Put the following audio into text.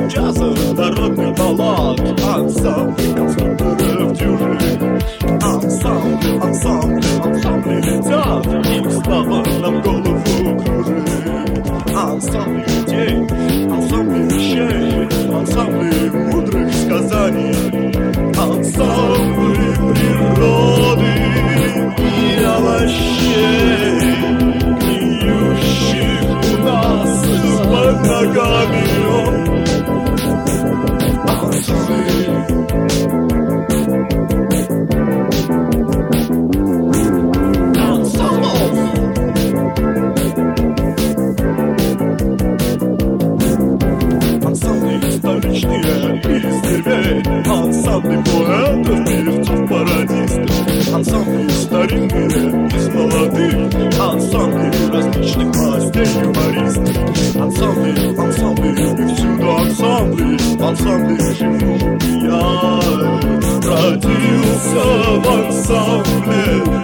джаза, народный баллад, ансамбль конструкторов дюжи. Ансамбли летят, их слава нам голову кружит. Ансамбли людей, ансамбли вещей, ансамбли мудрых сказаний, ансамбли природы и овощей, гниющих у нас под ногами. Ансамбли поэтов, певцов, пародистов, ансамбли старинные из молодых, ансамбли различных мастей юмористов, ансамбли и всюду ансамбли живут. Я родился в ансамбле.